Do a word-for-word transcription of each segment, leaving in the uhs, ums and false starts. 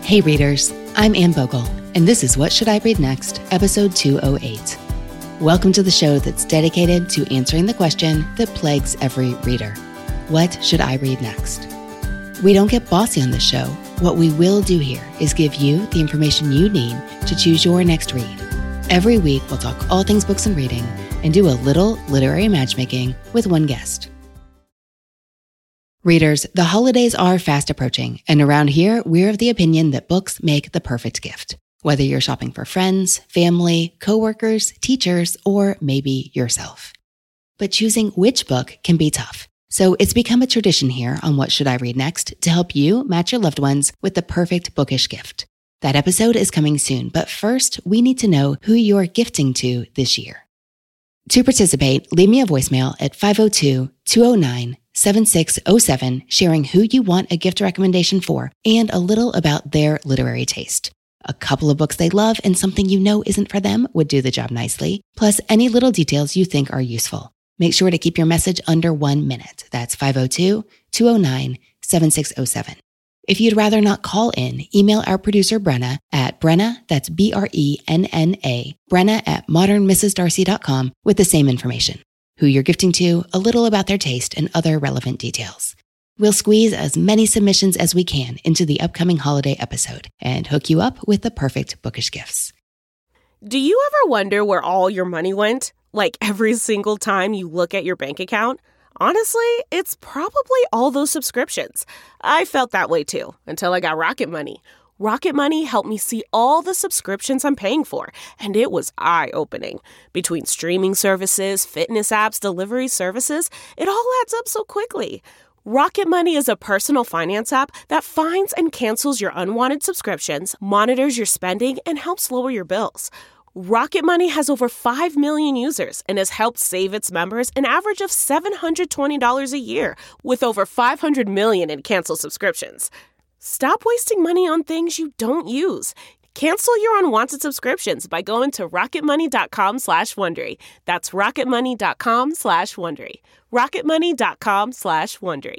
Hey readers, I'm Anne Bogle, and this is What Should I Read Next, episode two oh eight. Welcome to the show that's dedicated to answering the question that plagues every reader. What should I read next? We don't get bossy on this show. What we will do here is give you the information you need to choose your next read. Every week, we'll talk all things books and reading and do a little literary matchmaking with one guest. Readers, the holidays are fast approaching, and around here, we're of the opinion that books make the perfect gift. Whether you're shopping for friends, family, coworkers, teachers, or maybe yourself. But choosing which book can be tough. So it's become a tradition here on What Should I Read Next to help you match your loved ones with the perfect bookish gift. That episode is coming soon, but first, we need to know who you're gifting to this year. To participate, leave me a voicemail at five oh two, two oh nine, seven six oh seven, sharing who you want a gift recommendation for and a little about their literary taste. A couple of books they love and something you know isn't for them would do the job nicely, plus any little details you think are useful. Make sure to keep your message under one minute. That's five oh two, two oh nine, seven six oh seven. If you'd rather not call in, email our producer Brenna at Brenna, that's B R E N N A, Brenna at modern missus darcy dot com with the same information. Who you're gifting to, a little about their taste, and other relevant details. We'll squeeze as many submissions as we can into the upcoming holiday episode and hook you up with the perfect bookish gifts. Do you ever wonder where all your money went? Like every single time you look at your bank account? Honestly, it's probably all those subscriptions. I felt that way too, until I got Rocket Money. Rocket Money helped me see all the subscriptions I'm paying for, and it was eye-opening. Between streaming services, fitness apps, delivery services, it all adds up so quickly. Rocket Money is a personal finance app that finds and cancels your unwanted subscriptions, monitors your spending, and helps lower your bills. Rocket Money has over five million users and has helped save its members an average of seven hundred twenty dollars a year, with over five hundred million in canceled subscriptions. Stop wasting money on things you don't use. Cancel your unwanted subscriptions by going to rocketmoney.com slash Wondery. That's rocketmoney.com slash Wondery. rocketmoney.com slash Wondery.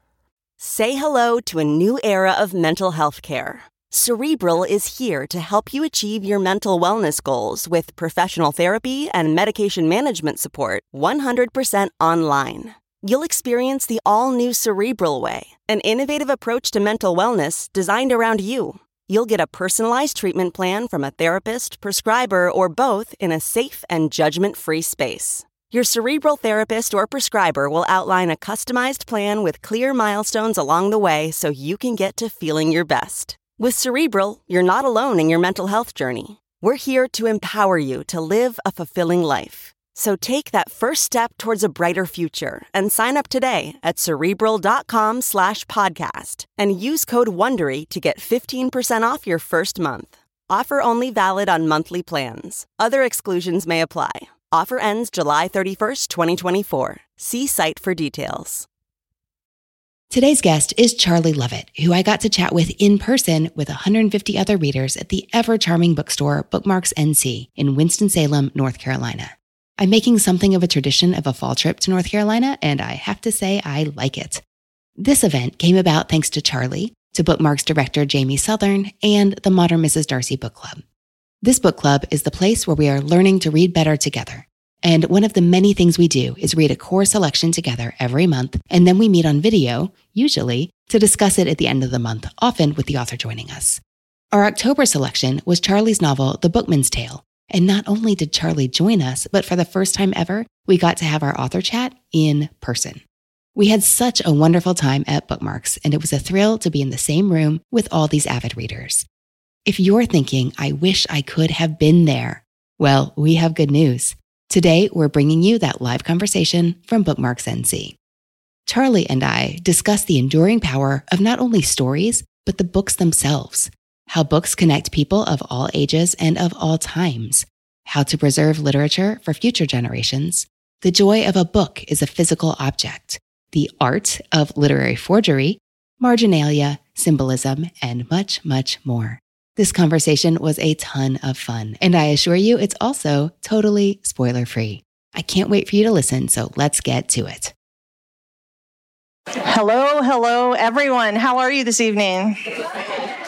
Say hello to a new era of mental health care. Cerebral is here to help you achieve your mental wellness goals with professional therapy and medication management support one hundred percent online. You'll experience the all-new Cerebral Way, an innovative approach to mental wellness designed around you. You'll get a personalized treatment plan from a therapist, prescriber, or both in a safe and judgment-free space. Your Cerebral therapist or prescriber will outline a customized plan with clear milestones along the way so you can get to feeling your best. With Cerebral, you're not alone in your mental health journey. We're here to empower you to live a fulfilling life. So take that first step towards a brighter future and sign up today at Cerebral.com slash podcast and use code WONDERY to get fifteen percent off your first month. Offer only valid on monthly plans. Other exclusions may apply. Offer ends July thirty-first, twenty twenty-four. See site for details. Today's guest is Charlie Lovett, who I got to chat with in person with one hundred fifty other readers at the ever-charming bookstore Bookmarks N C in Winston-Salem, North Carolina. I'm making something of a tradition of a fall trip to North Carolina, and I have to say I like it. This event came about thanks to Charlie, to Bookmarks director Jamie Southern, and the Modern Missus Darcy Book Club. This book club is the place where we are learning to read better together. And one of the many things we do is read a core selection together every month, and then we meet on video, usually, to discuss it at the end of the month, often with the author joining us. Our October selection was Charlie's novel, The Bookman's Tale. And not only did Charlie join us, but for the first time ever, we got to have our author chat in person. We had such a wonderful time at Bookmarks, and it was a thrill to be in the same room with all these avid readers. If you're thinking, I wish I could have been there, well, we have good news. Today, we're bringing you that live conversation from Bookmarks N C. Charlie and I discussed the enduring power of not only stories, but the books themselves. How books connect people of all ages and of all times, how to preserve literature for future generations, the joy of a book is a physical object, the art of literary forgery, marginalia, symbolism, and much, much more. This conversation was a ton of fun, and I assure you it's also totally spoiler-free. I can't wait for you to listen, so let's get to it. Hello, hello, everyone. How are you this evening?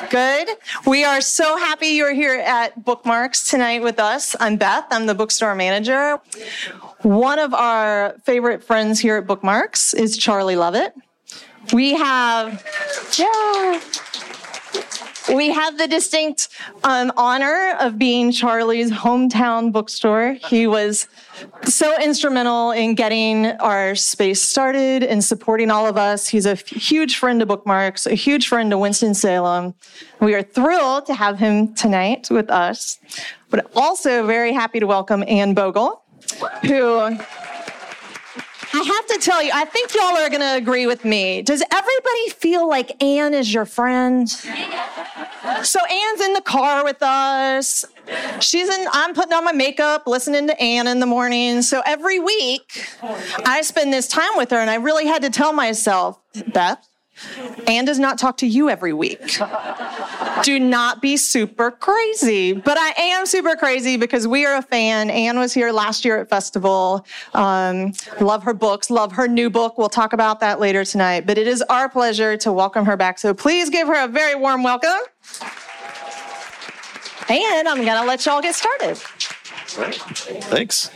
Good. We are so happy you're here at Bookmarks tonight with us. I'm Beth. I'm the bookstore manager. One of our favorite friends here at Bookmarks is Charlie Lovett. We have, yeah, we have the distinct um, honor of being Charlie's hometown bookstore. He was so instrumental in getting our space started and supporting all of us. He's a f- huge friend of Bookmarks, a huge friend of Winston-Salem. We are thrilled to have him tonight with us, but also very happy to welcome Anne Bogle, who... I have to tell you, I think y'all are going to agree with me. Does everybody feel like Anne is your friend? So Anne's in the car with us. She's in, I'm putting on my makeup, listening to Anne in the morning. So every week, I spend this time with her, and I really had to tell myself, Beth, Anne does not talk to you every week. Do not be super crazy. But I am super crazy because we are a fan. Anne was here last year at Festival. Um, love her books, love her new book. We'll talk about that later tonight. But it is our pleasure to welcome her back. So please give her a very warm welcome. And I'm going to let y'all get started. Thanks.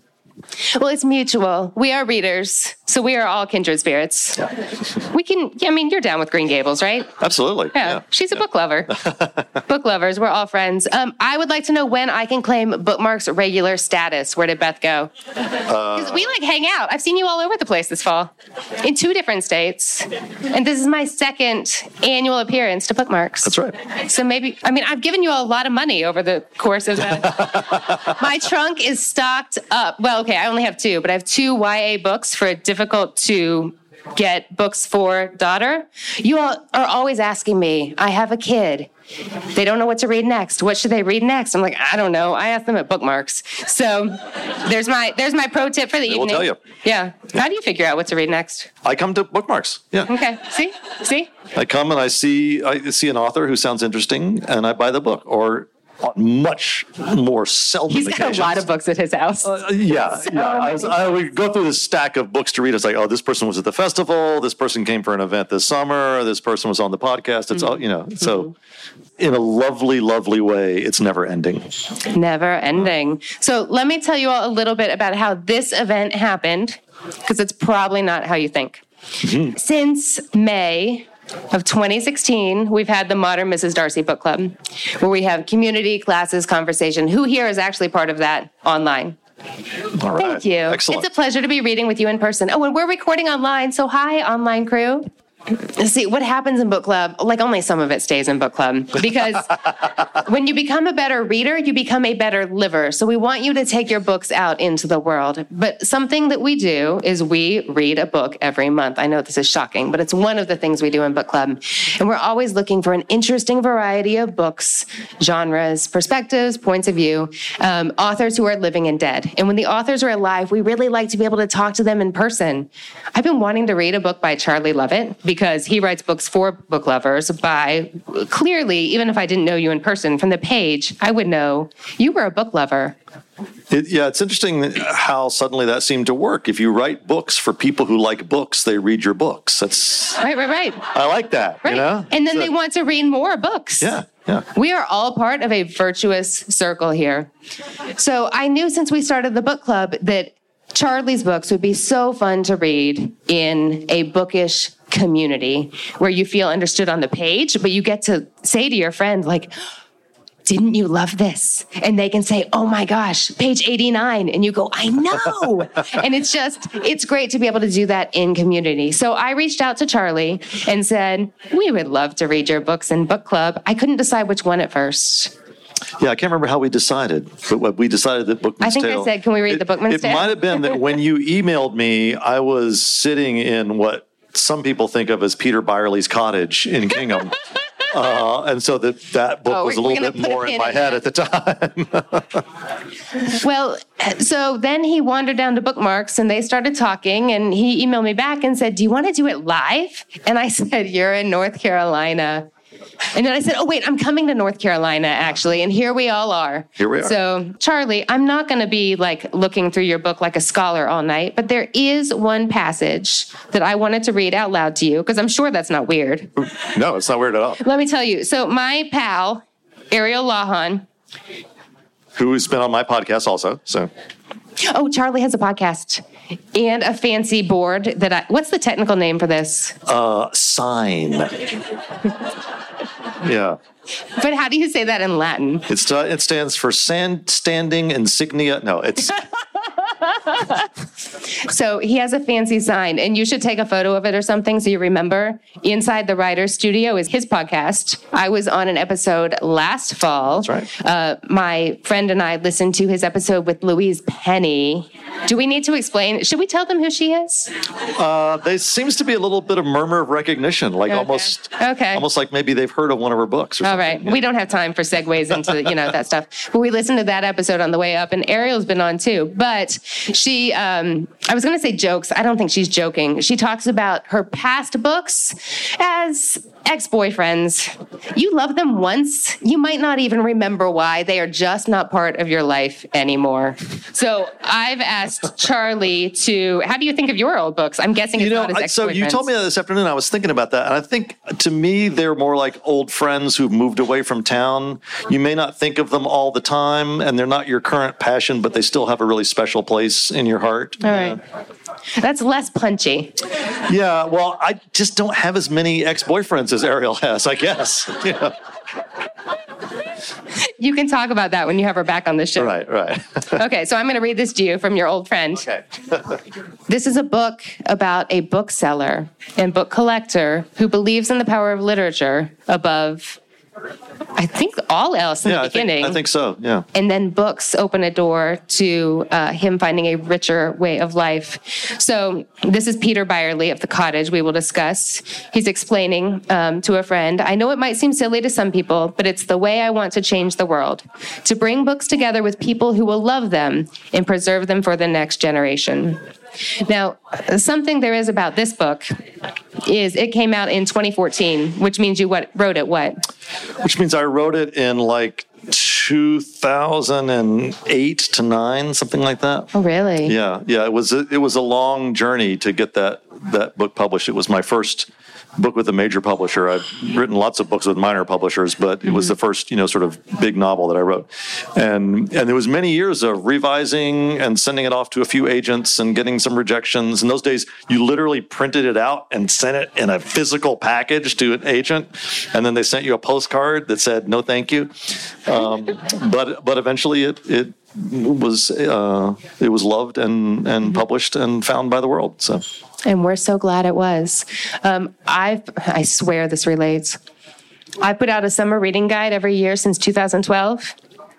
Well, it's mutual. We are readers, so we are all kindred spirits. Yeah. We can, I mean, you're down with Green Gables, right? Absolutely. Yeah, yeah. she's a yeah. book lover. Book lovers, we're all friends. Um, I would like to know when I can claim Bookmarks regular status. Where did Beth go? Because uh, we like hang out. I've seen you all over the place this fall, in two different states. And this is my second annual appearance to Bookmarks. That's right. So maybe, I mean, I've given you a lot of money over the course of that. My trunk is stocked up. Well, okay, I only have two, but I have two Y A books for a difficult to get books for daughter. You all are always asking me, I have a kid. They don't know what to read next. What should they read next? I'm like, I don't know. I ask them at Bookmarks. So there's my there's my pro tip for the they evening. We'll tell you. Yeah. How do you figure out what to read next? I come to Bookmarks. Yeah. Okay. See? See? I come and I see I see an author who sounds interesting and I buy the book. Or much more seldom He's got occasions. a lot of books at his house. Uh, yeah, So yeah. I, was, I would go through this stack of books to read. It's like, oh, this person was at the festival. This person came for an event this summer. This person was on the podcast. It's mm-hmm. all, you know. So, mm-hmm. in a lovely, lovely way, it's never ending. Never ending. So let me tell you all a little bit about how this event happened, because it's probably not how you think. Mm-hmm. Since May of twenty sixteen, we've had the Modern Missus Darcy Book Club, where we have community, classes, conversation. Who here is actually part of that online? All right. Thank you. Excellent. It's a pleasure to be reading with you in person. Oh, and we're recording online, so hi, online crew. See, what happens in book club, like only some of it stays in book club, because when you become a better reader, you become a better liver. So we want you to take your books out into the world. But something that we do is we read a book every month. I know this is shocking, but it's one of the things we do in book club. And we're always looking for an interesting variety of books, genres, perspectives, points of view, um, authors who are living and dead. And when the authors are alive, we really like to be able to talk to them in person. I've been wanting to read a book by Charlie Lovett, because he writes books for book lovers by, clearly, even if I didn't know you in person, from the page, I would know you were a book lover. It, yeah, it's interesting how suddenly that seemed to work. If you write books for people who like books, they read your books. That's Right, right, right. I like that, Right. you know? And then so, they want to read more books. Yeah, yeah. We are all part of a virtuous circle here. So I knew since we started the book club that Charlie's books would be so fun to read in a bookish community where you feel understood on the page, but you get to say to your friend, like, didn't you love this? And they can say, oh my gosh, page eighty-nine. And you go, I know. And it's just, it's great to be able to do that in community. So I reached out to Charlie and said, we would love to read your books in book club. I couldn't decide which one at first. Yeah, I can't remember how we decided, but what we decided that Bookman's I think Tale. I said, can we read it, the Bookman's it Tale? It might have been that when you emailed me, I was sitting in what some people think of as Peter Byerly's cottage in Kingham. Uh, and so that, that book oh, was a little bit more in my in head at the time. Well, so then he wandered down to Bookmarks and they started talking, and he emailed me back and said, do you want to do it live? And I said, you're in North Carolina. And then I said, oh, wait, I'm coming to North Carolina, actually. And here we all are. Here we are. So, Charlie, I'm not going to be like looking through your book like a scholar all night, but there is one passage that I wanted to read out loud to you, because I'm sure that's not weird. No, it's not weird at all. Let me tell you. So my pal, Ariel Lawhon, who's been on my podcast also, so... Oh, Charlie has a podcast and a fancy board that I... What's the technical name for this? Uh, sign. Yeah. But how do you say that in Latin? It's uh, it stands for sand, standing insignia. No, it's... So he has a fancy sign, and you should take a photo of it or something so you remember. Inside the Writer's Studio is his podcast. I was on an episode last fall. That's right. Uh, my friend and I listened to his episode with Louise Penny. Do we need to explain? Should we tell them who she is? Uh, there seems to be a little bit of murmur of recognition, like Okay. almost, Okay. almost like maybe they've heard of one of her books or All something. right. Yeah. We don't have time for segues into, you know, that stuff. But we listened to that episode on the way up, and Ariel's been on too. But she, um, I was going to say jokes. I don't think she's joking. She talks about her past books as ex-boyfriends. You love them once. You might not even remember why. They are just not part of your life anymore. So I've asked Charlie to, how do you think of your old books? I'm guessing it's You know, not as I- so ex-boyfriends. you told me that this afternoon. I was thinking about that, and I think to me they're more like old friends who've moved away from town. You may not think of them all the time, and they're not your current passion, but they still have a really special place in your heart. All right. That's less punchy. Yeah. Well, I just don't have as many ex-boyfriends as Ariel has, I guess. Yeah. You can talk about that when you have her back on the show. Right. Right. Okay, so I'm going to read this to you from your old friend. Okay. This is a book about a bookseller and book collector who believes in the power of literature above, I think, all else in Yeah, the I think, beginning. I think so. Yeah. And then books open a door to uh, him finding a richer way of life. So this is Peter Byerly of The Cottage we will discuss. He's explaining um, to a friend, I know it might seem silly to some people, but it's the way I want to change the world. To bring books together with people who will love them and preserve them for the next generation. Now, something there is about this book is it came out in twenty fourteen, which means you what wrote it what? Which means I wrote it in like two thousand eight to nine, something like that. Oh, really? Yeah, yeah. It was a, it was a long journey to get that that book published. It was my first book with a major publisher. I've written lots of books with minor publishers, but it mm-hmm. was the first, you know, sort of big novel that I wrote. And and there was many years of revising and sending it off to a few agents and getting some rejections. In those days, you literally printed it out and sent it in a physical package to an agent, and then they sent you a postcard that said no, thank you. Um, but but eventually it it was uh, it was loved and and published and found by the world. So. And we're so glad it was. Um, I I swear this relates. I put out a summer reading guide every year since two thousand twelve.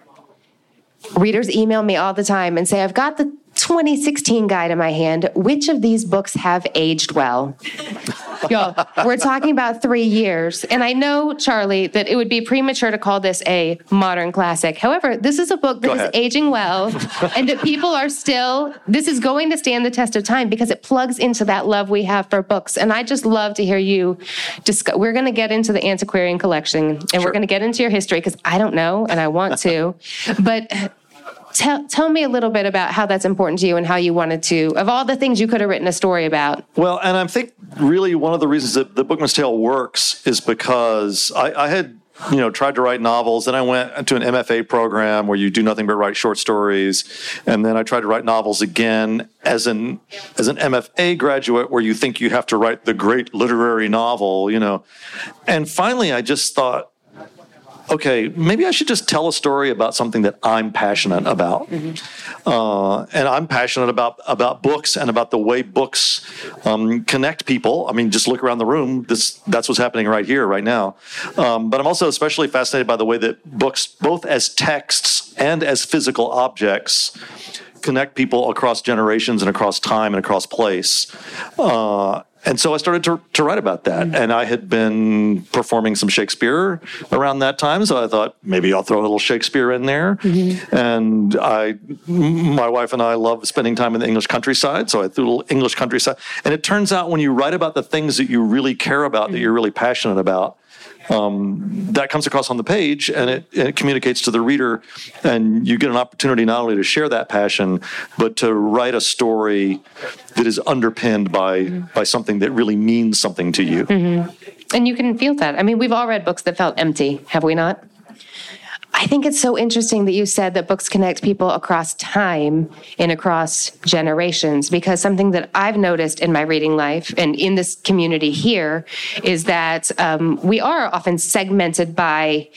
Readers email me all the time and say, I've got the twenty sixteen guide in my hand. Which of these books have aged well? Y'all, we're talking about three years. And I know, Charlie, that it would be premature to call this a modern classic. However, this is a book that is aging well and that people are still, this is going to stand the test of time because it plugs into that love we have for books. And I just love to hear you discuss. We're going to get into the antiquarian collection and sure. we're going to get into your history because I don't know and I want to. But Tell, tell me a little bit about how that's important to you and how you wanted to, of all the things you could have written a story about. Well, and I think really one of the reasons that The Bookman's Tale works is because I, I had, you know, tried to write novels. Then I went to an M F A program where you do nothing but write short stories. And then I tried to write novels again as an as an M F A graduate where you think you have to write the great literary novel, you know. And finally, I just thought, okay, maybe I should just tell a story about something that I'm passionate about. Mm-hmm. Uh, and I'm passionate about, about books and about the way books um, connect people. I mean, just look around the room. This That's what's happening right here, right now. Um, but I'm also especially fascinated by the way that books, both as texts and as physical objects, connect people across generations and across time and across place. Uh, And so I started to to write about that. And I had been performing some Shakespeare around that time. So I thought maybe I'll throw a little Shakespeare in there. Mm-hmm. And I, my wife and I love spending time in the English countryside. So I threw a little English countryside. And it turns out when you write about the things that you really care about, mm-hmm. that you're really passionate about, um, that comes across on the page, and it, and it communicates to the reader, and you get an opportunity not only to share that passion, but to write a story that is underpinned by mm-hmm. by something that really means something to you. Mm-hmm. And you can feel that. I mean, we've all read books that felt empty, have we not? I think it's so interesting that you said that books connect people across time and across generations, because something that I've noticed in my reading life and in this community here is that um, we are often segmented by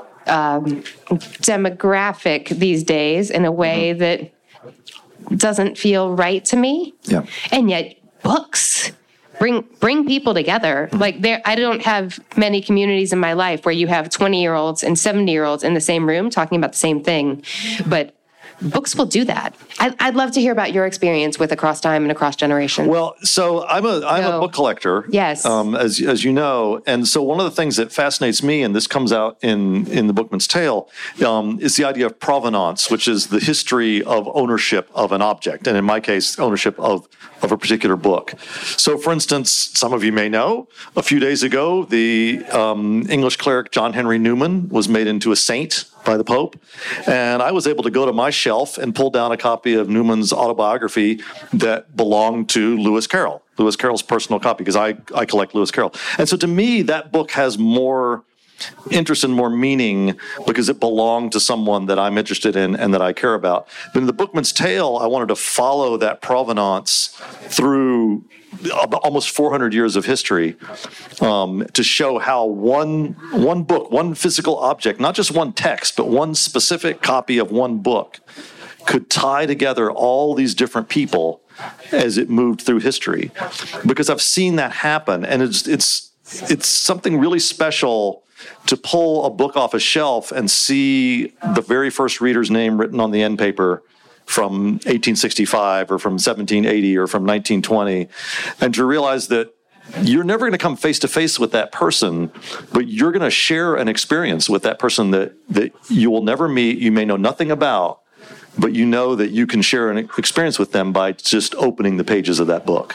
um, demographic these days in a way mm-hmm. that doesn't feel right to me. Yeah. And yet books Bring bring people together. Like there, I don't have many communities in my life where you have twenty-year-olds and seventy-year-olds in the same room talking about the same thing. But books will do that. I, I'd love to hear about your experience with Across Time and Across Generations. Well, so I'm a I'm so, a book collector. Yes, um, as as you know, and so one of the things that fascinates me, and this comes out in in The Bookman's Tale, um, is the idea of provenance, which is the history of ownership of an object, and in my case, ownership of of a particular book. So, for instance, some of you may know, a few days ago, the um, English cleric John Henry Newman was made into a saint by the Pope, and I was able to go to my shelf and pull down a copy of Newman's autobiography that belonged to Lewis Carroll, Lewis Carroll's personal copy, because I, I collect Lewis Carroll. And so to me, that book has more interest and more meaning because it belonged to someone that I'm interested in and that I care about. But in The Bookman's Tale, I wanted to follow that provenance through almost four hundred years of history um, to show how one one book, one physical object, not just one text, but one specific copy of one book could tie together all these different people as it moved through history. Because I've seen that happen, and it's it's it's something really special to pull a book off a shelf and see the very first reader's name written on the end paper from eighteen sixty-five or from seventeen eighty or from nineteen twenty, and to realize that you're never going to come face to face with that person, but you're going to share an experience with that person that, that you will never meet, you may know nothing about, but you know that you can share an experience with them by just opening the pages of that book.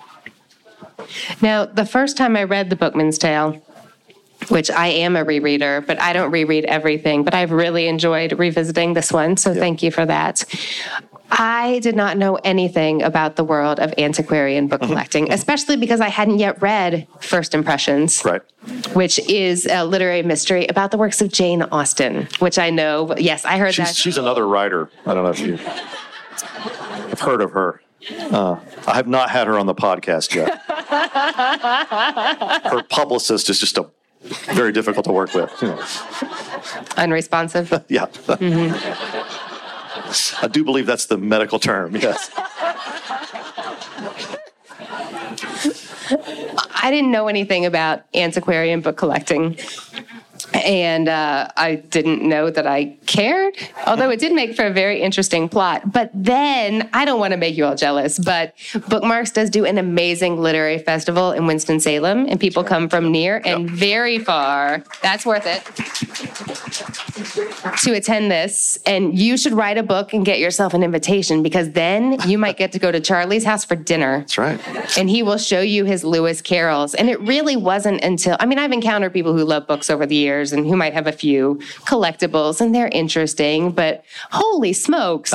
Now, the first time I read The Bookman's Tale, which I am a rereader, but I don't reread everything, but I've really enjoyed revisiting this one, so yeah. Thank you for that. I did not know anything about the world of antiquarian book collecting, especially because I hadn't yet read First Impressions, right, which is a literary mystery about the works of Jane Austen, which I know, yes, I heard she's, that. She's another writer. I don't know if you have heard of her. Uh, I have not had her on the podcast yet. Her publicist is just a very difficult to work with. You know. Unresponsive? Yeah. Mm-hmm. I do believe that's the medical term, yes. I didn't know anything about antiquarian book collecting. And uh, I didn't know that I cared, although it did make for a very interesting plot. But then, I don't want to make you all jealous, but Bookmarks does do an amazing literary festival in Winston-Salem, and people come from near and yep. very far. That's worth it to attend this. And you should write a book and get yourself an invitation, because then you might get to go to Charlie's house for dinner. That's right. And he will show you his Lewis Carrolls. And it really wasn't until, I mean, I've encountered people who love books over the years and who might have a few collectibles, and they're interesting, but holy smokes.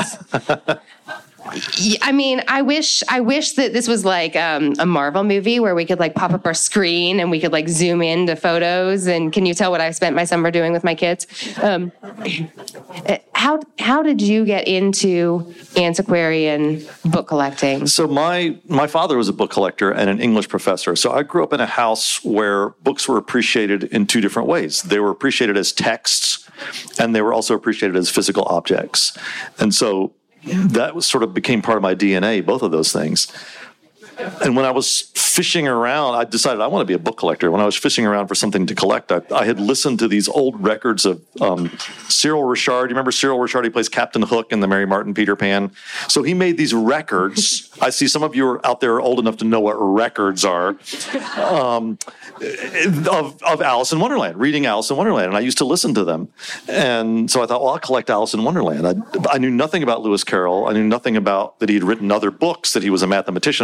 I mean, I wish I wish that this was like um, a Marvel movie where we could like pop up our screen and we could like zoom into photos. And can you tell what I spent my summer doing with my kids? Um, how how did you get into antiquarian book collecting? So my my father was a book collector and an English professor. So I grew up in a house where books were appreciated in two different ways. They were appreciated as texts, and they were also appreciated as physical objects. And so that was sort of became part of my D N A, both of those things. And when I was fishing around, I decided I want to be a book collector. When I was fishing around for something to collect, I, I had listened to these old records of um, Cyril Richard. You remember Cyril Richard? He plays Captain Hook in the Mary Martin Peter Pan. So he made these records. I see some of you are out there old enough to know what records are, um, of, of Alice in Wonderland, reading Alice in Wonderland. And I used to listen to them. And so I thought, well, I'll collect Alice in Wonderland. I, I knew nothing about Lewis Carroll. I knew nothing about that he had written other books, that he was a mathematician and a photographer.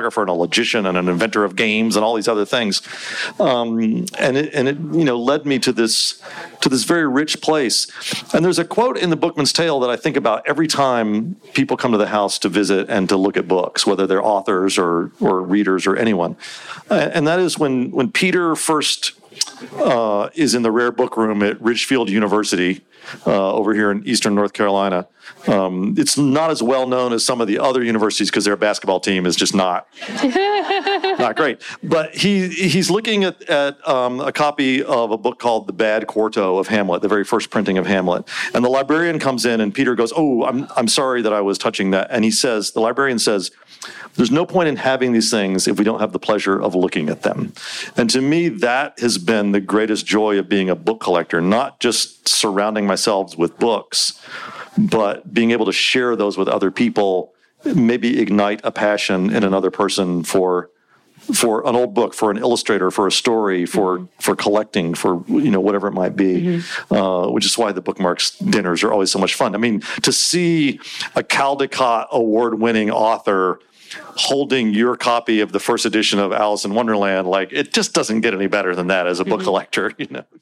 photographer and a logician and an inventor of games and all these other things. Um, and it, and it, you know, led me to this, to this very rich place. And there's a quote in The Bookman's Tale that I think about every time people come to the house to visit and to look at books, whether they're authors or, or readers or anyone. And that is when, when Peter first uh, is in the rare book room at Ridgefield University uh, over here in eastern North Carolina. Um, it's not as well known as some of the other universities because their basketball team is just not not great. But he he's looking at, at um, a copy of a book called The Bad Quarto of Hamlet, the very first printing of Hamlet. And the librarian comes in and Peter goes, oh, I'm I'm sorry that I was touching that. And he says, the librarian says, there's no point in having these things if we don't have the pleasure of looking at them. And to me, that has been the greatest joy of being a book collector, not just surrounding myself with books, but being able to share those with other people, maybe ignite a passion in another person for for an old book, for an illustrator, for a story, for mm-hmm. for collecting, for you know whatever it might be. Mm-hmm. Uh, which is why the Bookmarks dinners are always so much fun. I mean, to see a Caldecott award-winning author holding your copy of the first edition of Alice in Wonderland, like it just doesn't get any better than that as a book mm-hmm. collector, you know.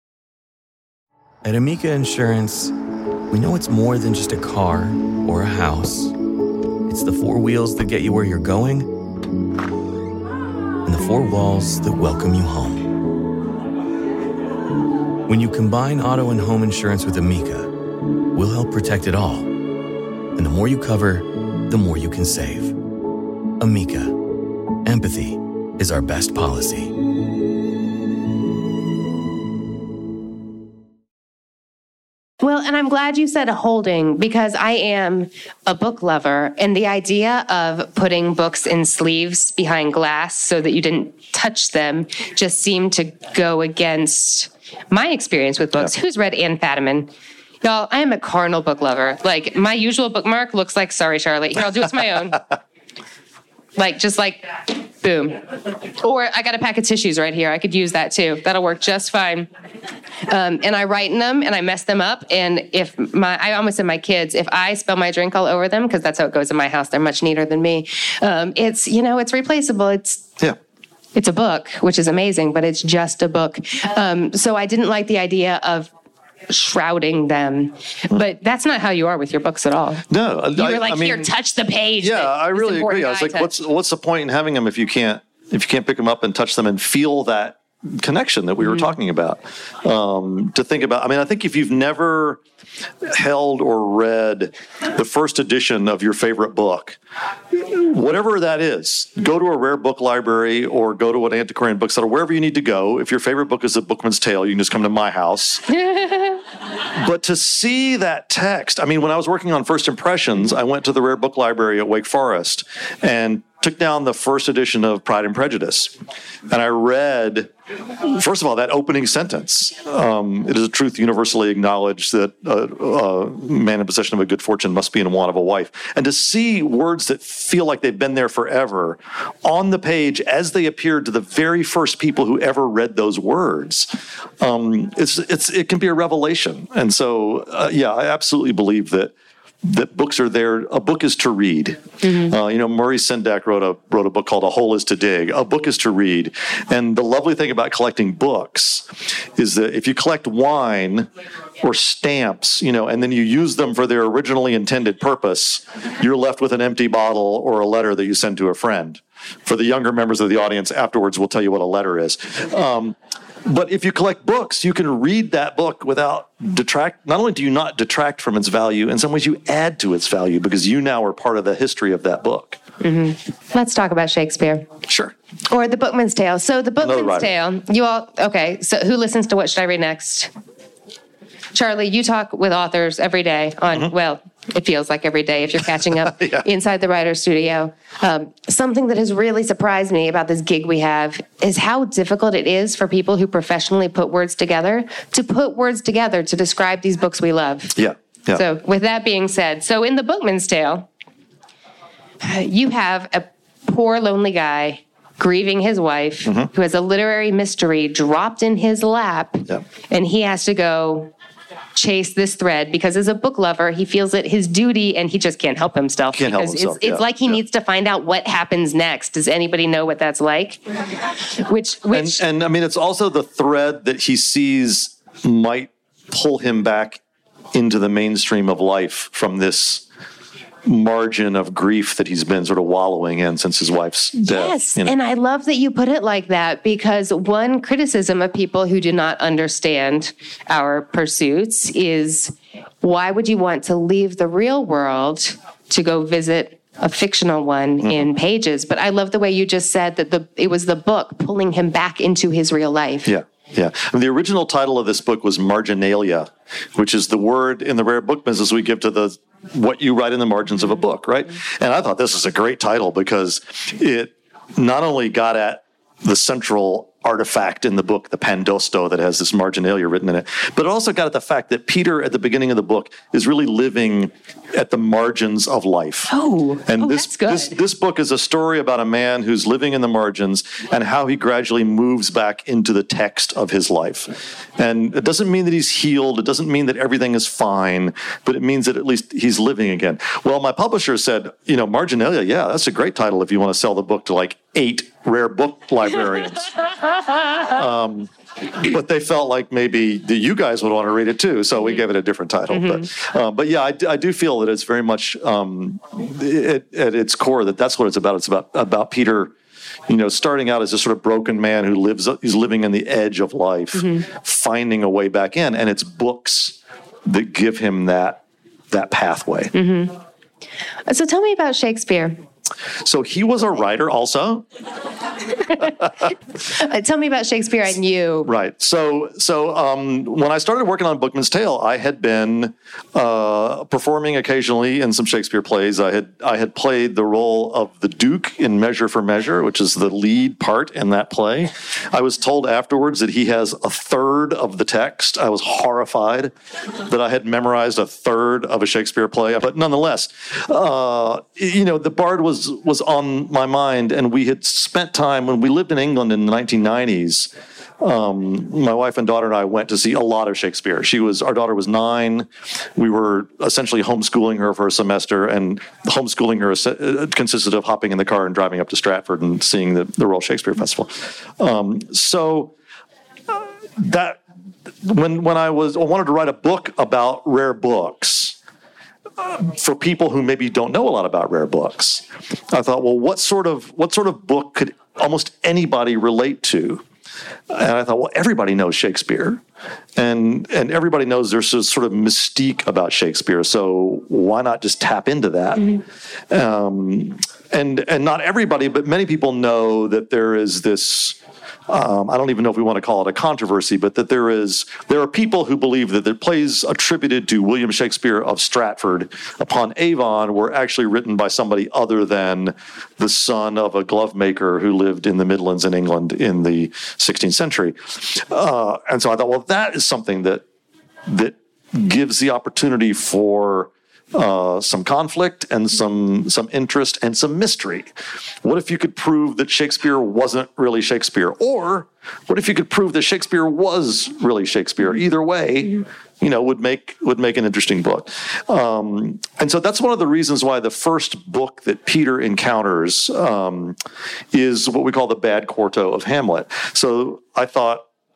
At Amica Insurance, we know it's more than just a car or a house. It's the four wheels that get you where you're going and the four walls that welcome you home. When you combine auto and home insurance with Amica, we'll help protect it all. And the more you cover, the more you can save. Amica. Empathy is our best policy. Well, and I'm glad you said holding because I am a book lover, and the idea of putting books in sleeves behind glass so that you didn't touch them just seemed to go against my experience with books. Yeah. Who's read Ann Fadiman? Y'all, I am a carnal book lover. Like, my usual bookmark looks like, sorry, Charlotte. Here, I'll do it to my own. Like, just like, boom. Or I got a pack of tissues right here. I could use that too. That'll work just fine. Um, and I write in them and I mess them up. And if my, I almost said my kids, if I spill my drink all over them, because that's how it goes in my house, they're much neater than me. Um, it's, you know, it's replaceable. It's, yeah. It's a book, which is amazing, but it's just a book. Um, so I didn't like the idea of shrouding them, but that's not how you are with your books at all. No, you were I, like, I mean, here, touch the page. Yeah, I really agree. I was like, touch. what's what's the point in having them if you can't if you can't pick them up and touch them and feel that connection that we were mm-hmm. talking about? Um, to think about, I mean, I think if you've never held or read the first edition of your favorite book, whatever that is, go to a rare book library or go to an antiquarian bookseller, wherever you need to go. If your favorite book is A Bookman's Tale, you can just come to my house. But to see that text, I mean, when I was working on First Impressions, I went to the rare book library at Wake Forest and took down the first edition of Pride and Prejudice. And I read, first of all, that opening sentence. Um, it is a truth universally acknowledged that a, a man in possession of a good fortune must be in want of a wife. And to see words that feel like they've been there forever on the page as they appeared to the very first people who ever read those words, um, it's it's it can be a revelation. And so, uh, yeah, I absolutely believe that that books are there. A book is to read. Mm-hmm. Uh, you know, Maurice Sendak wrote a wrote a book called A Hole is to Dig. A book is to read. And the lovely thing about collecting books is that if you collect wine or stamps, you know, and then you use them for their originally intended purpose, you're left with an empty bottle or a letter that you send to a friend. For the younger members of the audience, afterwards we'll tell you what a letter is. Um, But if you collect books, you can read that book without detract. Not only do you not detract from its value, in some ways you add to its value because you now are part of the history of that book. Mm-hmm. Let's talk about Shakespeare. Sure. Or The Bookman's Tale. So The Bookman's Tale, you all, okay, so who listens to What Should I Read Next? Charlie, you talk with authors every day on, mm-hmm. well, it feels like every day if you're catching up yeah. inside the writer's studio. Um, something that has really surprised me about this gig we have is how difficult it is for people who professionally put words together to put words together to describe these books we love. Yeah. yeah. So with that being said, so in The Bookman's Tale, you have a poor, lonely guy grieving his wife mm-hmm. who has a literary mystery dropped in his lap, yeah. and he has to go chase this thread because as a book lover, he feels it his duty and he just can't help himself. Can't help because himself, It's, it's yeah, like he yeah. needs to find out what happens next. Does anybody know what that's like? Which, which, And, and I mean, it's also the thread that he sees might pull him back into the mainstream of life from this margin of grief that he's been sort of wallowing in since his wife's death. Yes, you know? and I love that you put it like that because one criticism of people who do not understand our pursuits is why would you want to leave the real world to go visit a fictional one mm-hmm. in pages? But I love the way you just said that the it was the book pulling him back into his real life. Yeah. Yeah. And the original title of this book was Marginalia, which is the word in the rare book business we give to the what you write in the margins of a book, right? And I thought this was a great title because it not only got at the central artifact in the book, the Pandosto that has this marginalia written in it, but it also got at the fact that Peter at the beginning of the book is really living at the margins of life. Oh, and oh, this, that's good. this this book is a story about a man who's living in the margins and how he gradually moves back into the text of his life. And it doesn't mean that he's healed. It doesn't mean that everything is fine, but it means that at least he's living again. Well, my publisher said, you know, Marginalia, yeah, that's a great title if you want to sell the book to like eight rare book librarians. um, but they felt like maybe the, you guys would want to read it too, so we gave it a different title. Mm-hmm. But, uh, but yeah, I, I do feel that it's very much um, it, at its core that that's what it's about. It's about about Peter, you know, starting out as a sort of broken man who lives, he's living on the edge of life, mm-hmm. finding a way back in, and it's books that give him that that pathway. Mm-hmm. So tell me about Shakespeare. So he was a writer also. uh, tell me about Shakespeare and you. Right. So so um, when I started working on Bookman's Tale, I had been uh, performing occasionally in some Shakespeare plays. I had I had played the role of the Duke in Measure for Measure, which is the lead part in that play. I was told afterwards that he has a third of the text. I was horrified that I had memorized a third of a Shakespeare play. But nonetheless, uh, you know, the Bard was was on my mind, and we had spent time when we lived in England in the nineteen nineties. Um, my wife and daughter and I went to see a lot of Shakespeare. She was, our daughter was nine. We were essentially homeschooling her for a semester, and homeschooling her consisted of hopping in the car and driving up to Stratford and seeing the, the Royal Shakespeare Festival. Um, so that when when I was I wanted to write a book about rare books. For people who maybe don't know a lot about rare books, I thought, well, what sort of what sort of book could almost anybody relate to? And I thought, well, everybody knows Shakespeare, and and everybody knows there's this sort of mystique about Shakespeare. So why not just tap into that? Mm-hmm. Um, and and not everybody, but many people know that there is this. Um, I don't even know if we want to call it a controversy, but that there is there are people who believe that the plays attributed to William Shakespeare of Stratford upon Avon were actually written by somebody other than the son of a glove maker who lived in the Midlands in England in the sixteenth century. Uh, and so I thought, well, that is something that that gives the opportunity for Uh, some conflict and some some interest and some mystery. What if you could prove that Shakespeare wasn't really Shakespeare? Or what if you could prove that Shakespeare was really Shakespeare? Either way, you know, would make would make an interesting book. Um, and so that's one of the reasons why the first book that Peter encounters um, is what we call the Bad Quarto of Hamlet. So I thought,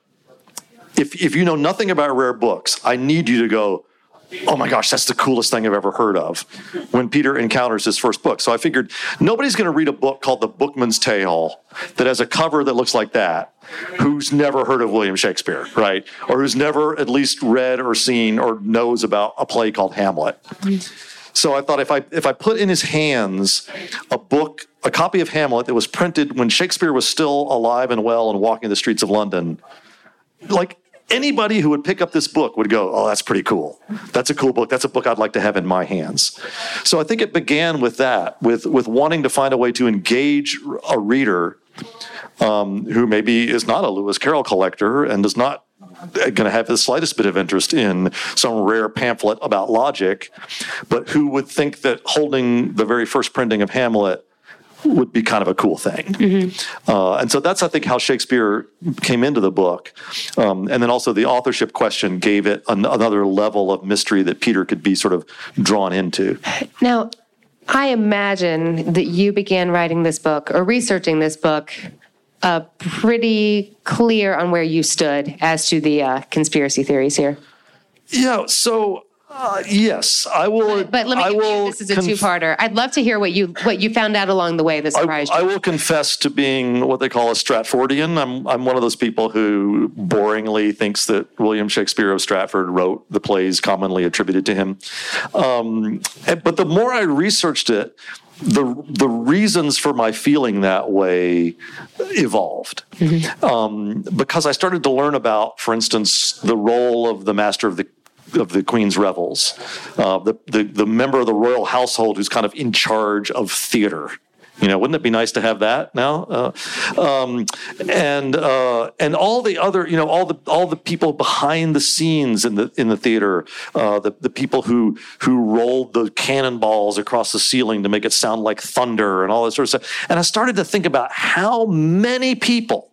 if if you know nothing about rare books, I need you to go, oh my gosh, that's the coolest thing I've ever heard of when Peter encounters his first book. So I figured nobody's going to read a book called The Bookman's Tale that has a cover that looks like that who's never heard of William Shakespeare, right? Or who's never at least read or seen or knows about a play called Hamlet. So I thought if I if I put in his hands a book, a copy of Hamlet that was printed when Shakespeare was still alive and well and walking the streets of London, like anybody who would pick up this book would go, oh, that's pretty cool. That's a cool book. That's a book I'd like to have in my hands. So I think it began with that, with, with wanting to find a way to engage a reader um, who maybe is not a Lewis Carroll collector and is not going to have the slightest bit of interest in some rare pamphlet about logic, but who would think that holding the very first printing of Hamlet would be kind of a cool thing. Mm-hmm. Uh, and so that's, I think, how Shakespeare came into the book. Um, and then also the authorship question gave it an, another level of mystery that Peter could be sort of drawn into. Now, I imagine that you began writing this book or researching this book uh, pretty clear on where you stood as to the uh, conspiracy theories here. Yeah, so... Uh, yes, I will. But, but let me I give will you, this is a conf- two-parter. I'd love to hear what you what you found out along the way that surprised I, you. I will confess to being what they call a Stratfordian. I'm I'm one of those people who boringly thinks that William Shakespeare of Stratford wrote the plays commonly attributed to him. Um, and, but the more I researched it, the the reasons for my feeling that way evolved. Mm-hmm. Um, because I started to learn about, for instance, the role of the master of the of the Queen's revels, uh, the, the the member of the royal household who's kind of in charge of theater. You know, wouldn't it be nice to have that now? Uh, um, and uh, and all the other, you know, all the all the people behind the scenes in the in the theater, uh, the the people who who rolled the cannonballs across the ceiling to make it sound like thunder and all that sort of stuff. And I started to think about how many people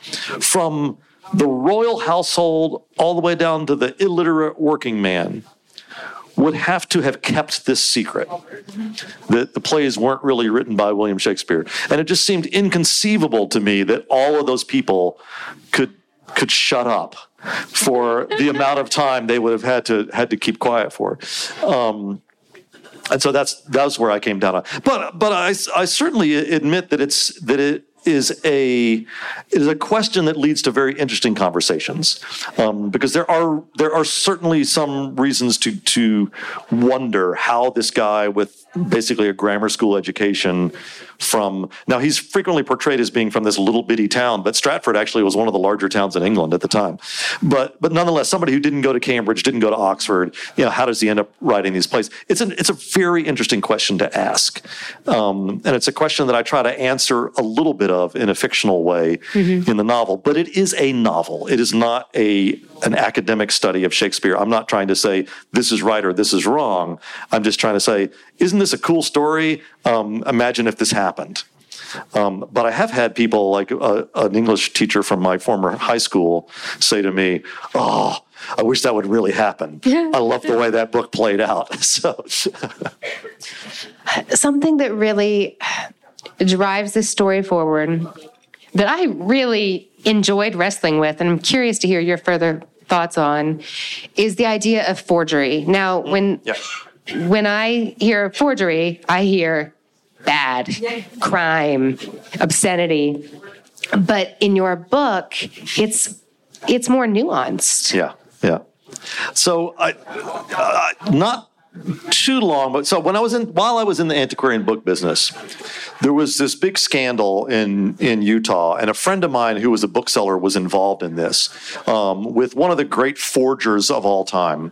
from the royal household all the way down to the illiterate working man would have to have kept this secret, that the plays weren't really written by William Shakespeare. And it just seemed inconceivable to me that all of those people could could shut up for the amount of time they would have had to had to keep quiet for. Um, and so that's that's where I came down on. But but I, I certainly admit that it's that it is a is a question that leads to very interesting conversations, um, because there are there are certainly some reasons to to wonder how this guy with basically a grammar school education from now he's frequently portrayed as being from this little bitty town, but Stratford actually was one of the larger towns in England at the time. But but nonetheless, somebody who didn't go to Cambridge, didn't go to Oxford, you know, how does he end up writing these plays? It's an it's a very interesting question to ask, um, and it's a question that I try to answer a little bit of in a fictional way mm-hmm. in the novel. But it is a novel. It is not a an academic study of Shakespeare. I'm not trying to say this is right or this is wrong. I'm just trying to say, isn't this a cool story? Um, imagine if this happened. Um, but I have had people like uh, an English teacher from my former high school say to me, oh, I wish that would really happen. I love the way that book played out. So something that really drives this story forward that I really enjoyed wrestling with, and I'm curious to hear your further thoughts on, is the idea of forgery. Now, when yeah. when I hear forgery, I hear bad, crime, obscenity. But in your book, it's it's more nuanced. Yeah, yeah. So I, uh, not too long, but so when I was in, while I was in the antiquarian book business, there was this big scandal in in Utah, and a friend of mine who was a bookseller was involved in this um, with one of the great forgers of all time,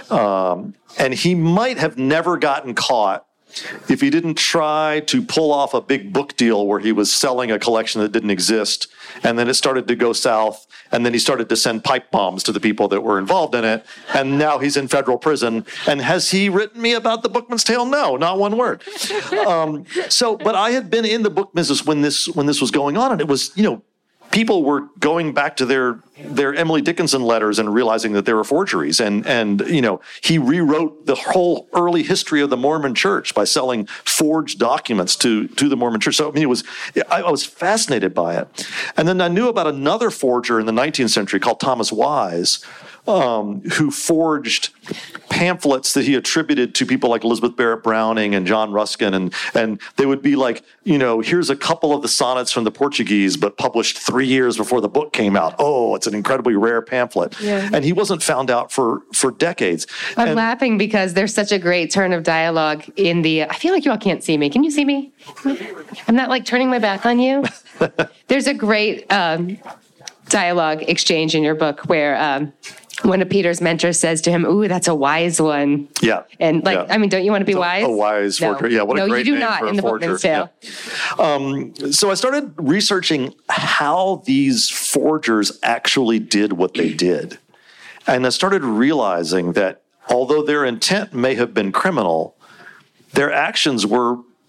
um, and he might have never gotten caught if he didn't try to pull off a big book deal where he was selling a collection that didn't exist, and then it started to go south, and then he started to send pipe bombs to the people that were involved in it, and now he's in federal prison. And has he written me about the Bookman's Tale? No, not one word. Um, so, but I had been in the book business when this when this was going on, and it was, you know, people were going back to their their Emily Dickinson letters and realizing that there were forgeries. And, and you know, he rewrote the whole early history of the Mormon church by selling forged documents to, to the Mormon church. So, I mean, it was, I, I was fascinated by it. And then I knew about another forger in the nineteenth century called Thomas Wise, um, who forged pamphlets that he attributed to people like Elizabeth Barrett Browning and John Ruskin. And, and they would be like, you know, here's a couple of the sonnets from the Portuguese, but published three years before the book came out. Oh, it's an incredibly rare pamphlet. Yeah. And he wasn't found out for, for decades. I'm and, laughing because there's such a great turn of dialogue in the, I feel like you all can't see me. Can you see me? I'm not like turning my back on you. There's a great um, dialogue exchange in your book where um, one of Peter's mentors says to him, ooh, that's a wise one. Yeah. And like, yeah. I mean, don't you want to be a, wise? A wise no. forger. Yeah, what no, a great you do name not for in a the forger. Bookman's Tale. Yeah. Um, so I started researching how these forgers actually did what they did. And I started realizing that although their intent may have been criminal, their actions were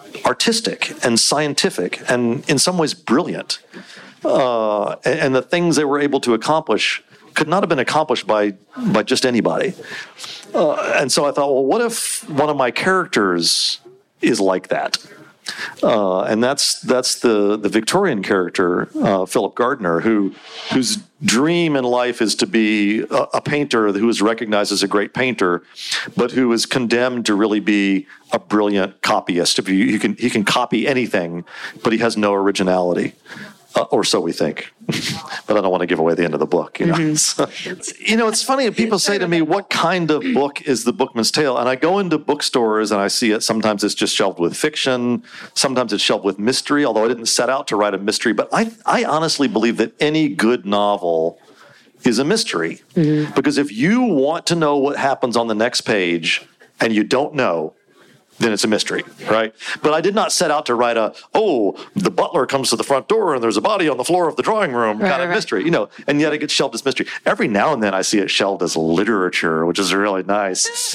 artistic and scientific and in some ways brilliant. Uh, and, and the things they were able to accomplish could not have been accomplished by by just anybody. Uh, and so I thought, well, what if one of my characters is like that? Uh, and that's that's the the Victorian character, uh, Philip Gardner, who whose dream in life is to be a, a painter who is recognized as a great painter, but who is condemned to really be a brilliant copyist. If you, you can he can copy anything, but he has no originality. Uh, or so we think. But I don't want to give away the end of the book. You know, mm-hmm. so, you know it's funny. People say to me, what kind of book is The Bookman's Tale? And I go into bookstores and I see it. Sometimes it's just shelved with fiction. Sometimes it's shelved with mystery, although I didn't set out to write a mystery. But I, I honestly believe that any good novel is a mystery. Mm-hmm. Because if you want to know what happens on the next page and you don't know, then it's a mystery, right? But I did not set out to write a, oh, the butler comes to the front door and there's a body on the floor of the drawing room right, kind of right. mystery, you know, and yet it gets shelved as mystery. Every now and then I see it shelved as literature, which is really nice.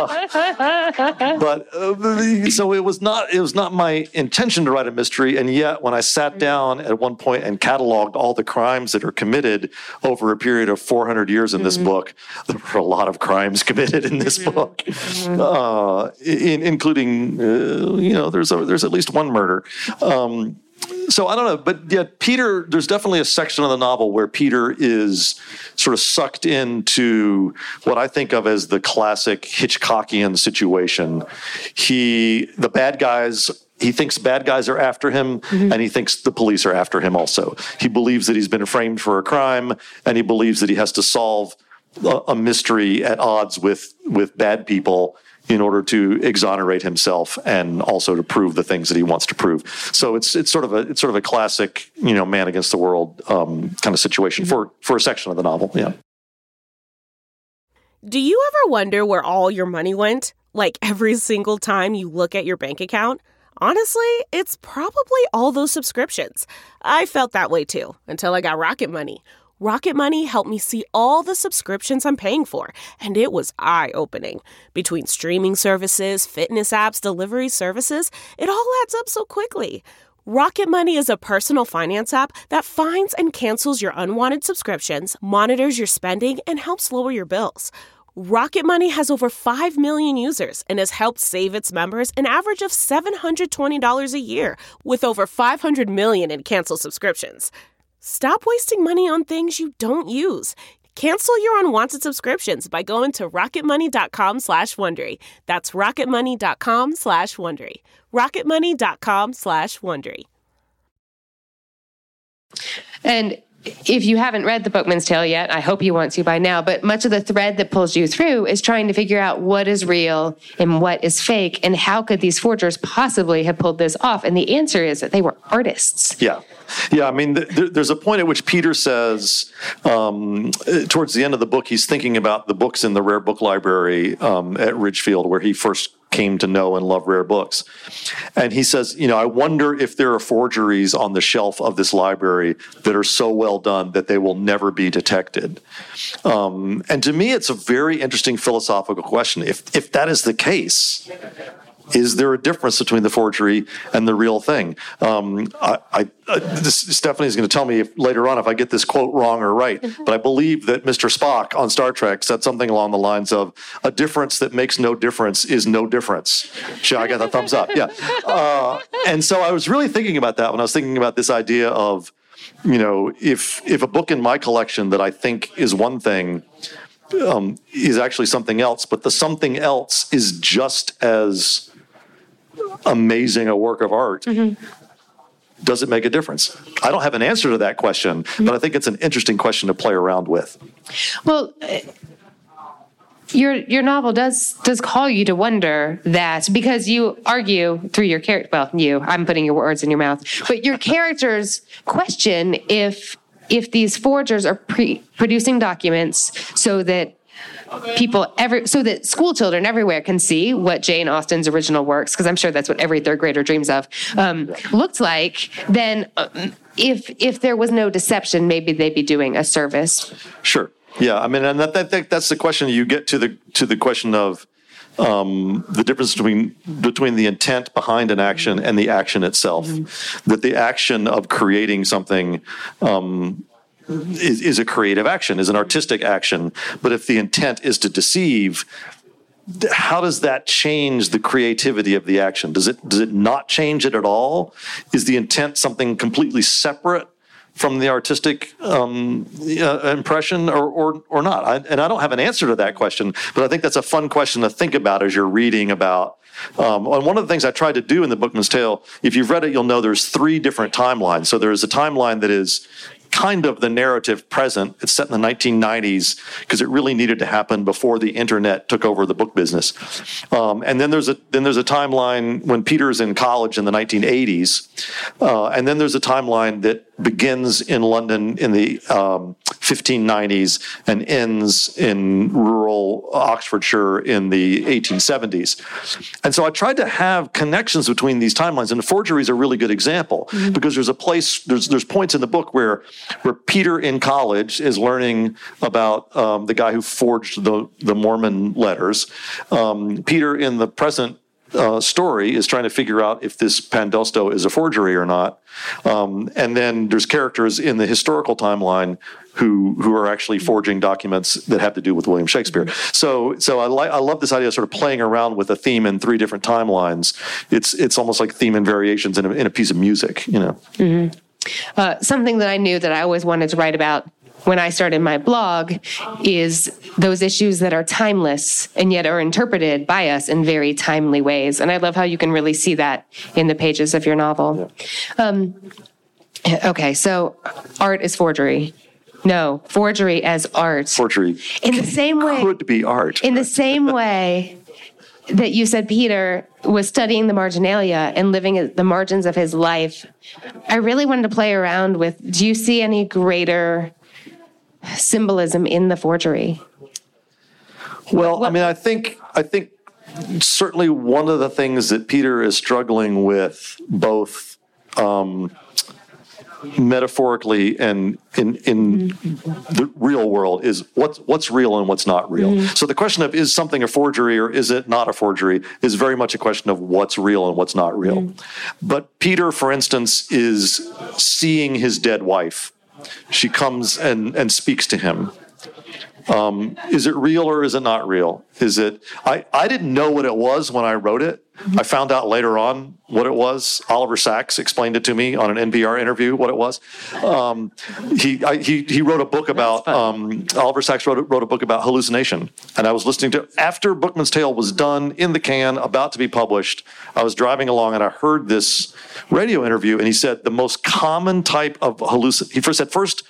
Uh, but uh, so it was not, it was not my intention to write a mystery. And yet when I sat down at one point and cataloged all the crimes that are committed over a period of four hundred years in mm-hmm. this book, there were a lot of crimes committed in this mm-hmm. book, mm-hmm. Uh, in, including Uh, you know, there's a, there's at least one murder. Um, so I don't know, but yeah, Peter. There's definitely a section of the novel where Peter is sort of sucked into what I think of as the classic Hitchcockian situation. He, the bad guys. He thinks bad guys are after him, mm-hmm. and he thinks the police are after him also. He believes that he's been framed for a crime, and he believes that he has to solve a, a mystery at odds with with bad people in order to exonerate himself and also to prove the things that he wants to prove. So it's it's sort of a it's sort of a classic, you know, man against the world um, kind of situation mm-hmm. for for a section of the novel. Yeah. Do you ever wonder where all your money went? Like every single time you look at your bank account? Honestly, it's probably all those subscriptions. I felt that way too until I got Rocket Money. Rocket Money helped me see all the subscriptions I'm paying for, and it was eye-opening. Between streaming services, fitness apps, delivery services, it all adds up so quickly. Rocket Money is a personal finance app that finds and cancels your unwanted subscriptions, monitors your spending, and helps lower your bills. Rocket Money has over five million users and has helped save its members an average of seven hundred twenty dollars a year, with over five hundred million in canceled subscriptions. Stop wasting money on things you don't use. Cancel your unwanted subscriptions by going to rocketmoney.com slash Wondery. That's rocketmoney.com slash Wondery. rocketmoney.com slash Wondery. And if you haven't read The Bookman's Tale yet, I hope you want to by now, but much of the thread that pulls you through is trying to figure out what is real and what is fake, and how could these forgers possibly have pulled this off? And the answer is that they were artists. Yeah. Yeah, I mean, th- there's a point at which Peter says, um, towards the end of the book, he's thinking about the books in the Rare Book Library um, at Ridgefield, where he first came to know and love rare books. And he says, you know, I wonder if there are forgeries on the shelf of this library that are so well done that they will never be detected. Um, and to me, it's a very interesting philosophical question. If if that is the case, is there a difference between the forgery and the real thing? Um, I, I, I, this, Stephanie's going to tell me if, later on if I get this quote wrong or right, but I believe that Mister Spock on Star Trek said something along the lines of, a difference that makes no difference is no difference. Sure, I got the thumbs up, yeah. Uh, and so I was really thinking about that when I was thinking about this idea of, you know, if if a book in my collection that I think is one thing um, is actually something else, but the something else is just as amazing a work of art, mm-hmm. does it make a difference? I don't have an answer to that question, mm-hmm. but I think it's an interesting question to play around with. Well, your your novel does does call you to wonder that, because you argue through your character. Well, you, I'm putting your words in your mouth, but your characters question if if these forgers are pre- producing documents so that people ever so that school children everywhere can see what Jane Austen's original works, because I'm sure that's what every third grader dreams of, um, looked like, then um, if if there was no deception, maybe they'd be doing a service. Sure. Yeah. I mean, and that, that, that that's the question. You get to the to the question of um, the difference between between the intent behind an action and the action itself. Mm-hmm. That the action of creating something um, is, is a creative action, is an artistic action. But if the intent is to deceive, how does that change the creativity of the action? Does it does it not change it at all? Is the intent something completely separate from the artistic um, uh, impression, or or or not? I, and I don't have an answer to that question, but I think that's a fun question to think about as you're reading about. Um, and one of the things I tried to do in The Bookman's Tale, if you've read it, you'll know there's three different timelines. So there's a timeline that is kind of the narrative present. It's set in the nineteen nineties because it really needed to happen before the internet took over the book business. Um, and then there's a then there's a timeline when Peter's in college in the nineteen eighties, uh, and then there's a timeline that begins in London in the um, fifteen nineties and ends in rural Oxfordshire in the eighteen seventies. And so I tried to have connections between these timelines, and the forgery is a really good example mm-hmm. because there's a place there's there's points in the book where where Peter in college is learning about um, the guy who forged the, the Mormon letters. Um, Peter in the present uh, story is trying to figure out if this Pandosto is a forgery or not. Um, and then there's characters in the historical timeline who who are actually forging documents that have to do with William Shakespeare. So so I like I love this idea of sort of playing around with a theme in three different timelines. It's it's almost like theme and variations in a, in a piece of music, you know. Mm-hmm. Uh, something that I knew that I always wanted to write about when I started my blog is those issues that are timeless and yet are interpreted by us in very timely ways. And I love how you can really see that in the pages of your novel. Yeah. Um, okay, so art is forgery. No, forgery as art. Forgery in the same way could be art. In the same way that you said Peter was studying the marginalia and living at the margins of his life, I really wanted to play around with, do you see any greater symbolism in the forgery? Well, what, I mean, I think I think certainly one of the things that Peter is struggling with, both um, metaphorically and in in mm-hmm. the real world, is what's what's real and what's not real. Mm-hmm. So the question of is something a forgery or is it not a forgery is very much a question of what's real and what's not real. Mm-hmm. But Peter, for instance, is seeing his dead wife. She comes and, and speaks to him. Um, is it real or is it not real? Is it? I, I didn't know what it was when I wrote it. I found out later on what it was. Oliver Sacks explained it to me on an N P R interview, what it was. Um, he, I, he he wrote a book about, um, Oliver Sacks wrote, wrote a book about hallucination. And I was listening to, after Bookman's Tale was done, in the can, about to be published, I was driving along and I heard this radio interview, and he said the most common type of hallucination, he first said, first,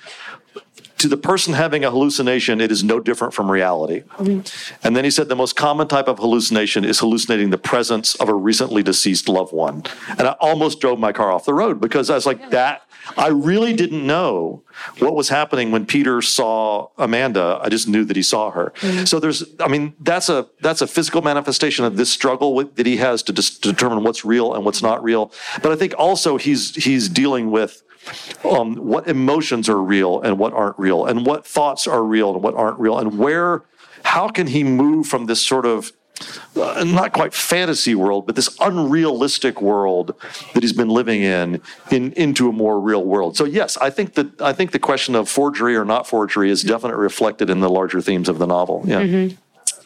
to the person having a hallucination, it is no different from reality. Mm-hmm. And then he said the most common type of hallucination is hallucinating the presence of a recently deceased loved one. And I almost drove my car off the road because I was like, that, I really didn't know what was happening when Peter saw Amanda. I just knew that he saw her. Mm-hmm. So there's, I mean, that's a that's a physical manifestation of this struggle with, that he has to, dis- to determine what's real and what's not real. But I think also he's he's dealing with Um, what emotions are real and what aren't real, and what thoughts are real and what aren't real, and where, how can he move from this sort of uh, not quite fantasy world, but this unrealistic world that he's been living in, in into a more real world. So yes, I think that I think the question of forgery or not forgery is definitely reflected in the larger themes of the novel. Yeah. Mm-hmm.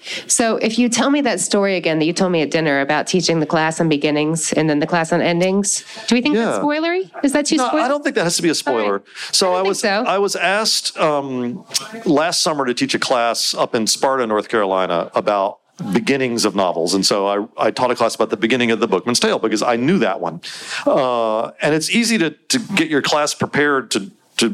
So if you tell me that story again that you told me at dinner about teaching the class on beginnings and then the class on endings, do we think yeah. that's spoilery? Is that too no, spoilery? I don't think that has to be a spoiler. Right. So I, I was so. I was asked um, last summer to teach a class up in Sparta, North Carolina, about beginnings of novels. And so I, I taught a class about the beginning of The Bookman's Tale because I knew that one. Uh, and it's easy to, to get your class prepared to to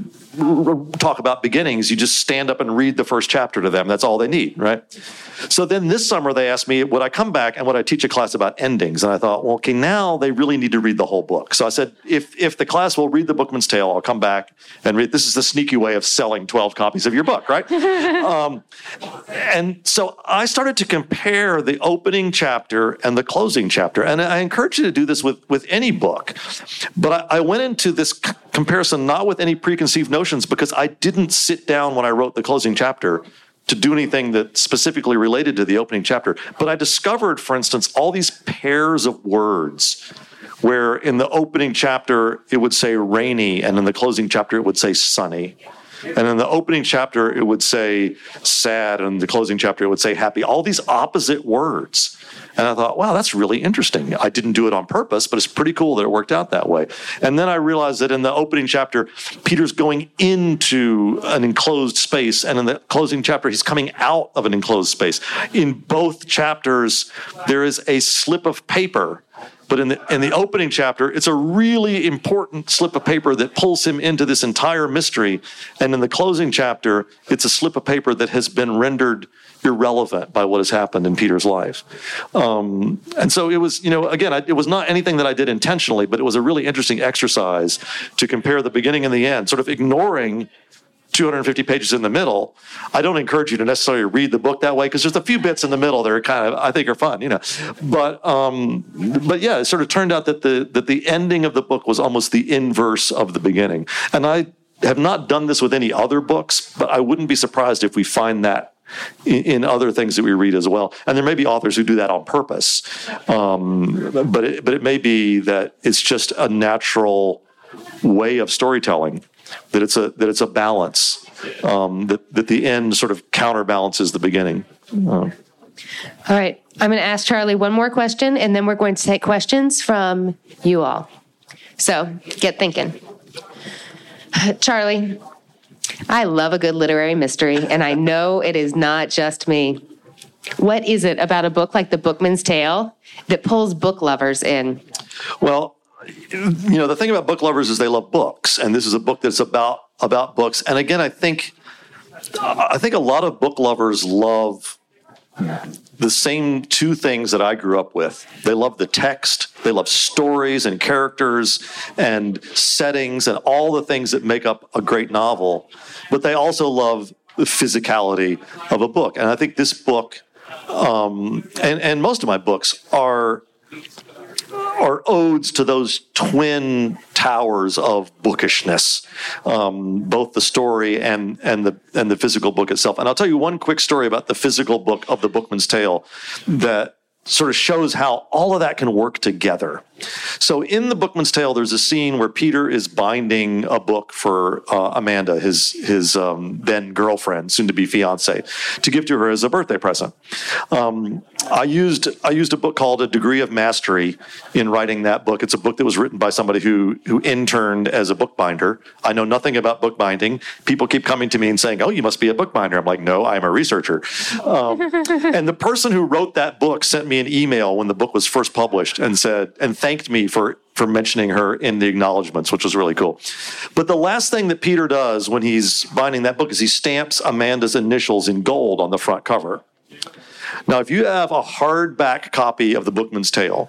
talk about beginnings. You just stand up and read the first chapter to them. That's all they need, right? So then this summer they asked me, would I come back and would I teach a class about endings? And I thought, well, okay, now they really need to read the whole book. So I said, if if the class will read The Bookman's Tale, I'll come back and read. This is the sneaky way of selling twelve copies of your book, right? um, and so I started to compare the opening chapter and the closing chapter. And I encourage you to do this with, with any book. But I, I went into this c- comparison not with any preconceived notions, because I didn't sit down when I wrote the closing chapter to do anything that specifically related to the opening chapter. But I discovered, for instance, all these pairs of words where in the opening chapter it would say rainy, and in the closing chapter it would say sunny. And in the opening chapter it would say sad, and in the closing chapter it would say happy. All these opposite words. And I thought, wow, that's really interesting. I didn't do it on purpose, but it's pretty cool that it worked out that way. And then I realized that in the opening chapter, Peter's going into an enclosed space, and in the closing chapter, he's coming out of an enclosed space. In both chapters, there is a slip of paper. But in the in the opening chapter, it's a really important slip of paper that pulls him into this entire mystery. And in the closing chapter, it's a slip of paper that has been rendered irrelevant by what has happened in Peter's life. Um, and so it was, you know, again, I, it was not anything that I did intentionally, but it was a really interesting exercise to compare the beginning and the end, sort of ignoring two hundred fifty pages in the middle. I don't encourage you to necessarily read the book that way, because there's a few bits in the middle that are kind of, I think, are fun, you know. But um, but yeah, it sort of turned out that the that the ending of the book was almost the inverse of the beginning. And I have not done this with any other books, but I wouldn't be surprised if we find that in, in other things that we read as well. And there may be authors who do that on purpose, um, but it, but it may be that it's just a natural way of storytelling. That it's a that it's a balance, um, that that the end sort of counterbalances the beginning. Uh, All right, I'm going to ask Charlie one more question, and then we're going to take questions from you all. So get thinking, Charlie. I love a good literary mystery, and I know it is not just me. What is it about a book like The Bookman's Tale that pulls book lovers in? Well, you know, the thing about book lovers is they love books, and this is a book that's about about books. And again, I think I think a lot of book lovers love the same two things that I grew up with. They love the text, they love stories and characters and settings and all the things that make up a great novel, but they also love the physicality of a book. And I think this book, um, and, and most of my books are are odes to those twin towers of bookishness, um, both the story and and the and the physical book itself. And I'll tell you one quick story about the physical book of The Bookman's Tale that sort of shows how all of that can work together. So in The Bookman's Tale, there's a scene where Peter is binding a book for uh, Amanda, his his um, then girlfriend, soon to be fiance, to give to her as a birthday present. Um, I used I used a book called A Degree of Mastery in writing that book. It's a book that was written by somebody who who interned as a bookbinder. I know nothing about bookbinding. People keep coming to me and saying, "Oh, you must be a bookbinder." I'm like, "No, I'm a researcher." Um, and the person who wrote that book sent me an email when the book was first published and said, and thanked me for, for mentioning her in the acknowledgments, which was really cool. But the last thing that Peter does when he's binding that book is he stamps Amanda's initials in gold on the front cover. Now, if you have a hardback copy of The Bookman's Tale,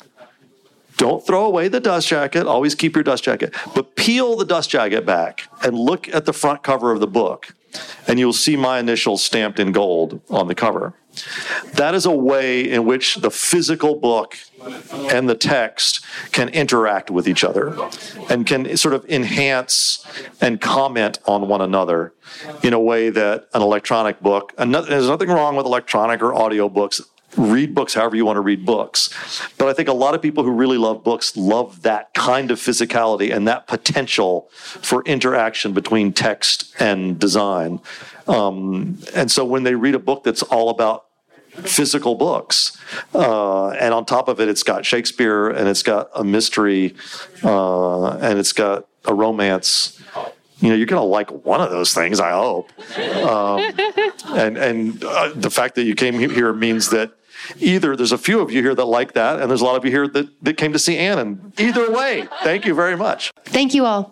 don't throw away the dust jacket. Always keep your dust jacket. But peel the dust jacket back and look at the front cover of the book, and you'll see my initials stamped in gold on the cover. That is a way in which the physical book and the text can interact with each other and can sort of enhance and comment on one another in a way that an electronic book, and there's nothing wrong with electronic or audio books. Read books however you want to read books. But I think a lot of people who really love books love that kind of physicality and that potential for interaction between text and design. Um, and so when they read a book that's all about physical books, uh, and on top of it, it's got Shakespeare, and it's got a mystery, uh, and it's got a romance, you know, you're going to like one of those things, I hope. Um, and and uh, the fact that you came here means that either there's a few of you here that like that, and there's a lot of you here that, that came to see Anne. And either way, thank you very much. Thank you all.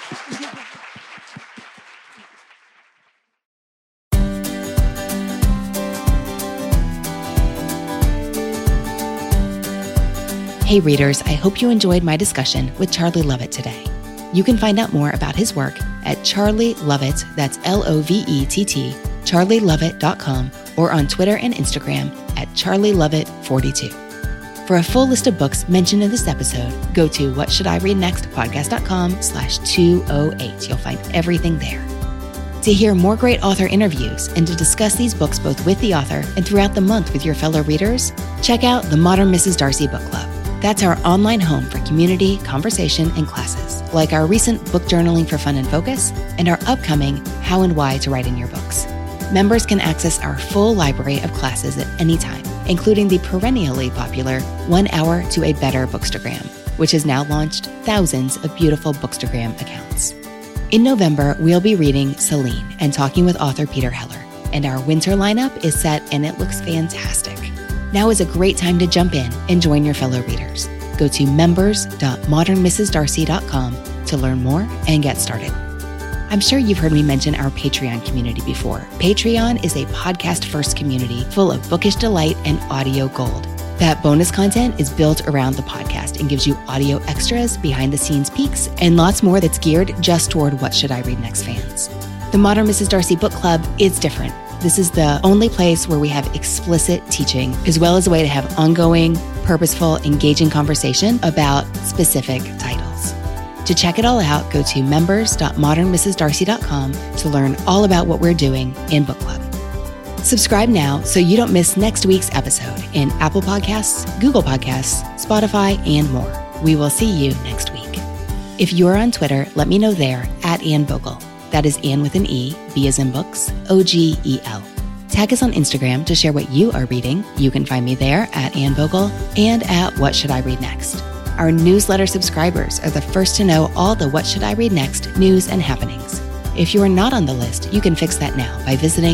Hey readers, I hope you enjoyed my discussion with Charlie Lovett today. You can find out more about his work at Charlie Lovett, that's L O V E T T, charlie lovett dot com, or on Twitter and Instagram at charlie lovett forty-two. For a full list of books mentioned in this episode, go to what should I read next podcast dot com slash two oh eight. You'll find everything there. To hear more great author interviews and to discuss these books both with the author and throughout the month with your fellow readers, check out the Modern Missus Darcy Book Club. That's our online home for community, conversation, and classes, like our recent book journaling for fun and focus and our upcoming How and Why to Write in Your Books. Members can access our full library of classes at any time, including the perennially popular One Hour to a Better Bookstagram, which has now launched thousands of beautiful Bookstagram accounts. In November, we'll be reading Celine and talking with author Peter Heller, and our winter lineup is set and it looks fantastic. Now is a great time to jump in and join your fellow readers. Go to members dot modern missus darcy dot com to learn more and get started. I'm sure you've heard me mention our Patreon community before. Patreon is a podcast-first community full of bookish delight and audio gold. That bonus content is built around the podcast and gives you audio extras, behind-the-scenes peeks, and lots more that's geared just toward What Should I Read Next fans. The Modern Missus Darcy Book Club is different. This is the only place where we have explicit teaching, as well as a way to have ongoing, purposeful, engaging conversation about specific titles. To check it all out, go to members dot modern missus darcy dot com to learn all about what we're doing in Book Club. Subscribe now so you don't miss next week's episode in Apple Podcasts, Google Podcasts, Spotify, and more. We will see you next week. If you're on Twitter, let me know there at Anne Vogel. That is Anne with an E, B as in books, O G E L. Tag us on Instagram to share what you are reading. You can find me there at Anne Vogel and at What Should I Read Next. Our newsletter subscribers are the first to know all the What Should I Read Next news and happenings. If you are not on the list, you can fix that now by visiting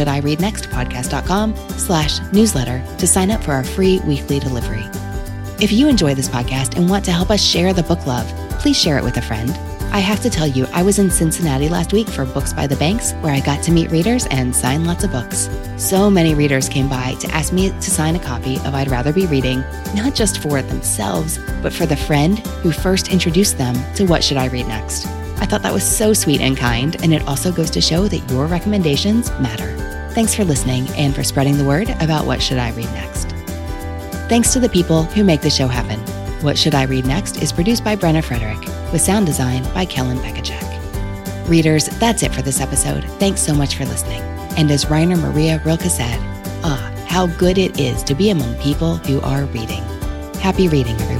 whatshouldireadnextpodcast.com slash newsletter to sign up for our free weekly delivery. If you enjoy this podcast and want to help us share the book love, please share it with a friend. I have to tell you, I was in Cincinnati last week for Books by the Banks, where I got to meet readers and sign lots of books. So many readers came by to ask me to sign a copy of I'd Rather Be Reading, not just for themselves, but for the friend who first introduced them to What Should I Read Next. I thought that was so sweet and kind, and it also goes to show that your recommendations matter. Thanks for listening and for spreading the word about What Should I Read Next. Thanks to the people who make the show happen. What Should I Read Next is produced by Brenna Frederick, with sound design by Kellen Bekacek. Readers, that's it for this episode. Thanks so much for listening. And as Rainer Maria Rilke said, ah, how good it is to be among people who are reading. Happy reading, everyone.